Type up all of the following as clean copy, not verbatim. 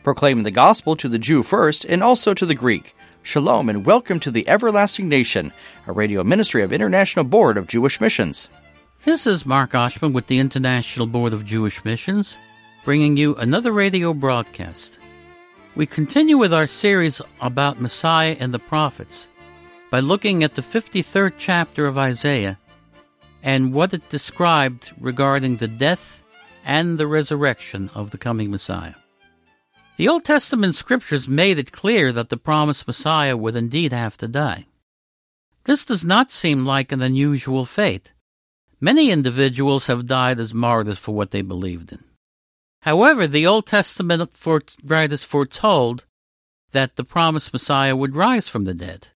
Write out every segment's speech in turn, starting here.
proclaiming the gospel to the Jew first and also to the Greek. Shalom and welcome to the Everlasting Nation, a radio ministry of International Board of Jewish Missions. This is Mark Oshman with the International Board of Jewish Missions, bringing you another radio broadcast. We continue with our series about Messiah and the prophets by looking at the 53rd chapter of Isaiah and what it described regarding the death and the resurrection of the coming Messiah. The Old Testament scriptures made it clear that the promised Messiah would indeed have to die. This does not seem like an unusual fate. Many individuals have died as martyrs for what they believed in. However, the Old Testament writers foretold that the promised Messiah would rise from the dead.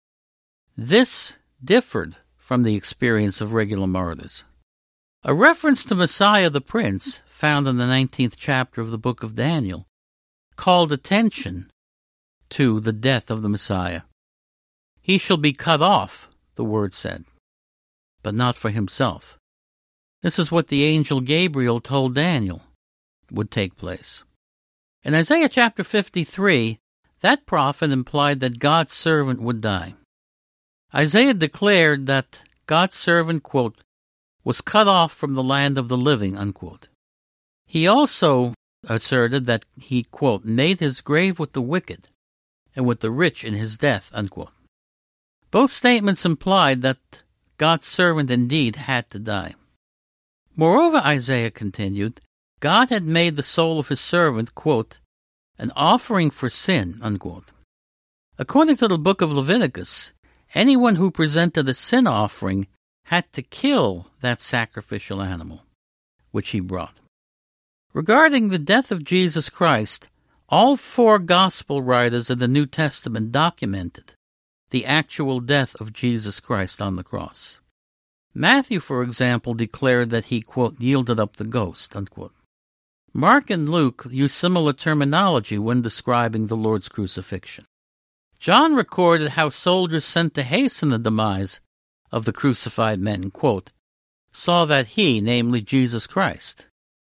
This differed from the experience of regular martyrs. A reference to Messiah the Prince, found in the 19th chapter of the book of Daniel, called attention to the death of the Messiah. He shall be cut off, the word said, but not for himself. This is what the angel Gabriel told Daniel would take place. In Isaiah chapter 53, that prophet implied that God's servant would die. Isaiah declared that God's servant, quote, was cut off from the land of the living, unquote. He also asserted that he, quote, made his grave with the wicked and with the rich in his death, unquote. Both statements implied that God's servant indeed had to die. Moreover, Isaiah continued, God had made the soul of his servant, quote, an offering for sin, unquote. According to the book of Leviticus, anyone who presented a sin offering had to kill that sacrificial animal, which he brought. Regarding the death of Jesus Christ, all four gospel writers of the New Testament documented the actual death of Jesus Christ on the cross. Matthew, for example, declared that he, quote, yielded up the ghost, unquote. Mark and Luke use similar terminology when describing the Lord's crucifixion. John recorded how soldiers sent to hasten the demise of the crucified men, quote, saw that he, namely Jesus Christ,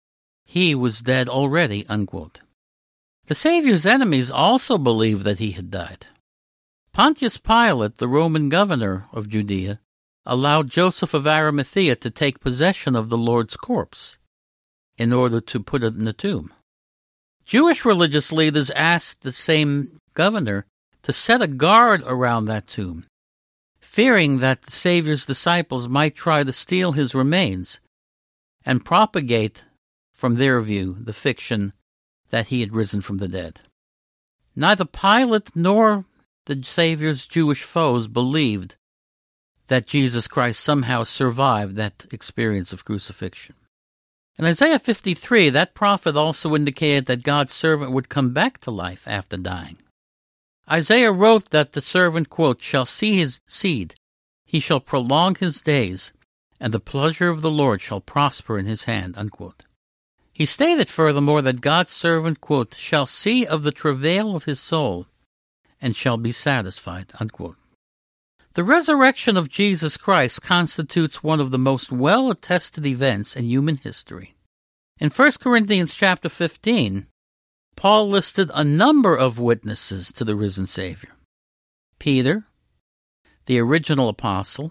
he was dead already, unquote. The Savior's enemies also believed that he had died. Pontius Pilate, the Roman governor of Judea, allowed Joseph of Arimathea to take possession of the Lord's corpse in order to put it in the tomb. Jewish religious leaders asked the same governor to set a guard around that tomb, fearing that the Savior's disciples might try to steal his remains and propagate, from their view, the fiction that he had risen from the dead. Neither Pilate nor the Savior's Jewish foes believed that Jesus Christ somehow survived that experience of crucifixion. In Isaiah 53, that prophet also indicated that God's servant would come back to life after dying. Isaiah wrote that the servant, quote, shall see his seed, he shall prolong his days, and the pleasure of the Lord shall prosper in his hand, unquote. He stated furthermore that God's servant, quote, shall see of the travail of his soul, and shall be satisfied, unquote. The resurrection of Jesus Christ constitutes one of the most well-attested events in human history. In 1 Corinthians chapter 15, Paul listed a number of witnesses to the risen Savior. Peter, the original apostle,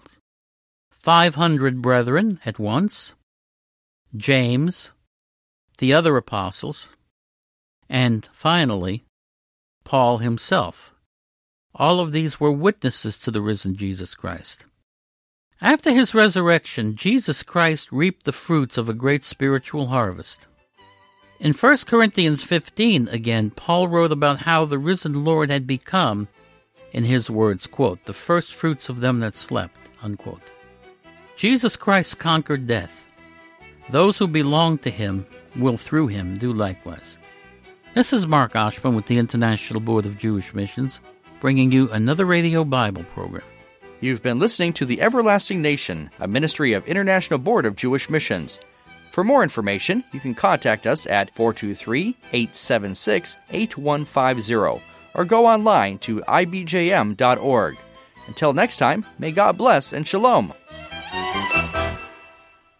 500 brethren at once, James, the other apostles, and finally, Paul himself. All of these were witnesses to the risen Jesus Christ. After his resurrection, Jesus Christ reaped the fruits of a great spiritual harvest. In 1 Corinthians 15, again, Paul wrote about how the risen Lord had become, in his words, quote, the first fruits of them that slept, unquote. Jesus Christ conquered death. Those who belong to him will through him do likewise. This is Mark Oshman with the International Board of Jewish Missions, bringing you another radio Bible program. You've been listening to The Everlasting Nation, a ministry of International Board of Jewish Missions. For more information, you can contact us at 423-876-8150 or go online to ibjm.org. Until next time, may God bless and shalom.